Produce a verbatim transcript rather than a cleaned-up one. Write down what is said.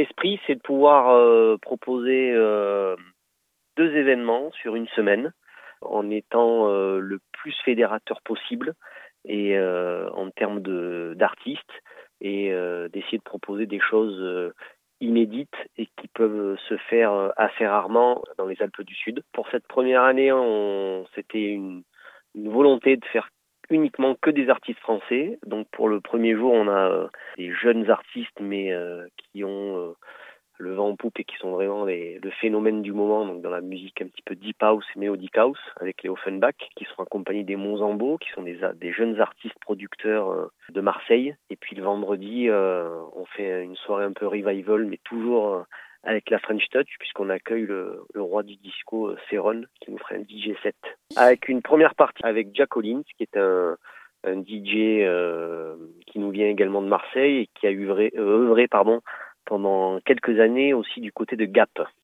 l'esprit, c'est de pouvoir euh, proposer euh, deux événements sur une semaine en étant euh, le plus fédérateur possible et euh, en termes de, d'artistes et euh, d'essayer de proposer des choses euh, inédites et qui peuvent se faire euh, assez rarement dans les Alpes du Sud. Pour cette première année, on, c'était une, une volonté de faire uniquement que des artistes français. Donc pour le premier jour, on a euh, des jeunes artistes mais euh, qui ont euh, le vent en poupe et qui sont vraiment les, le phénomène du moment, donc dans la musique un petit peu deep house et melodic house, avec les Offenbach, qui sont accompagnés des Monzambo, qui sont des, des jeunes artistes producteurs euh, de Marseille. Et puis le vendredi, euh, on fait une soirée un peu revival, mais toujours euh, avec la French Touch, puisqu'on accueille le, le roi du disco, euh, Céron, qui nous ferait un D J set. Avec une première partie avec Jack Collins, qui est un, un D J euh, qui nous vient également de Marseille et qui a œuvré, euh, œuvré pardon, pendant quelques années aussi du côté de Gap.